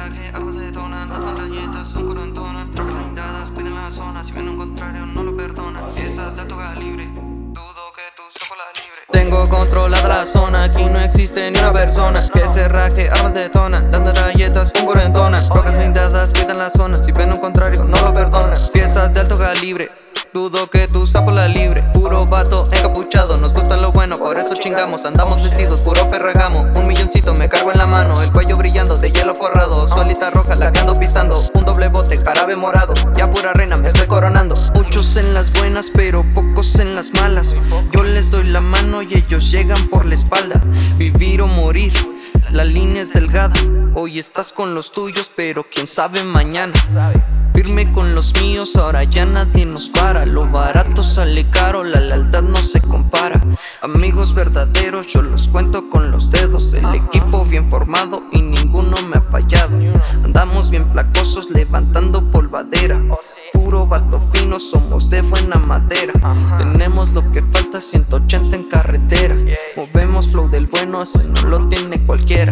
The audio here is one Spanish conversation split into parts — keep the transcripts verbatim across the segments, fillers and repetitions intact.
cerraje, armas detonan, las metralletas un coro entonan. Trocas blindadas, cuiden la zona, si ven un contrario no lo perdonan. Piezas de alto calibre, dudo que tú sepas la libre. Tengo controlada la zona, aquí no existe ni una persona. Que cerraje, armas detonan, las metralletas un coro entonan. Trocas blindadas, cuidan la zona, si ven un contrario no lo perdonan. Piezas de alto calibre, dudo que tu sapo la libre. Puro vato encapuchado, nos gusta lo bueno, por eso chingamos. Andamos vestidos, puro ferragamo. Un milloncito me cargo en la mano, el cuello brillando de hielo forrado. Suelita roja la que ando pisando, un doble bote, jarabe morado. Ya pura reina me estoy coronando. Muchos en las buenas, pero pocos en las malas. Yo les doy la mano y ellos llegan por la espalda. Vivir o morir, la línea es delgada. Hoy estás con los tuyos, pero quién sabe mañana. Firme con los míos, ahora ya nadie nos para. Lo barato sale caro, la lealtad no se compara. Amigos verdaderos, yo los cuento con los dedos. El equipo bien formado y ninguno me ha fallado. Andamos bien placosos, levantando polvadera. Puro vato fino, somos de buena madera. Tenemos lo que falta, ciento ochenta en carretera. Movemos flow del bueno, ese no lo tiene cualquiera.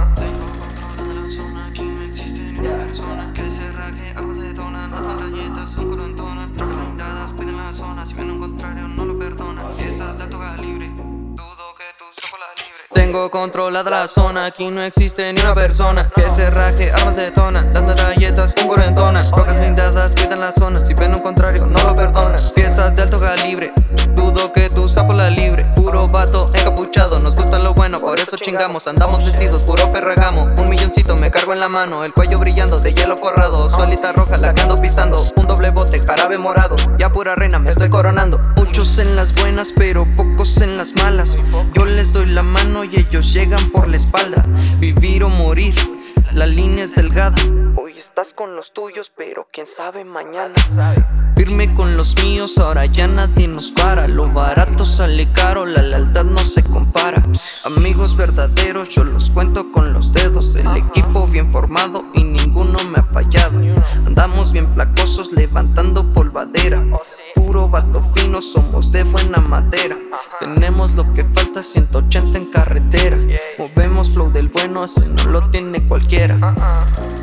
Persona que cerraje, armas detonan, las metralletas un coro entonan. Trocas blindadas, cuiden la zona, si ven un contrario no lo perdonan. Piezas de alto calibre, dudo que tú sepas la libre. Tengo controlada la zona, aquí no existe ni una persona. Que cerraje, armas detonan, las metralletas un coro entonan. Trocas blindadas, cuidan la zona, si ven un contrario no lo perdonan. Piezas de alto calibre, dudo que tu sapo la libre. Puro vato encapuchado, nos gusta lo bueno, por eso chingamos. Andamos vestidos, puro ferragamo. Un milloncito me cargo en la mano, el cuello brillando de hielo forrado. Suelita roja la que ando pisando, un doble bote, jarabe morado. Ya pura reina me estoy coronando. Muchos en las buenas, pero pocos en las malas. Yo les doy la mano y ellos llegan por la espalda. Vivir o morir, la línea es delgada. Hoy estás con los tuyos, pero quién sabe mañana. Firme con los míos, ahora ya nadie nos para. Lo barato sale caro, la lealtad no se compara. Amigos verdaderos, yo los cuento con los dedos. El equipo bien formado y ninguno me ha fallado. Andamos bien placosos, levantando polvadera. Puro vato fino, somos de buena madera. Tenemos lo que falta, ciento ochenta en carretera. Movemos flow del bueno, ese no lo tiene cualquiera.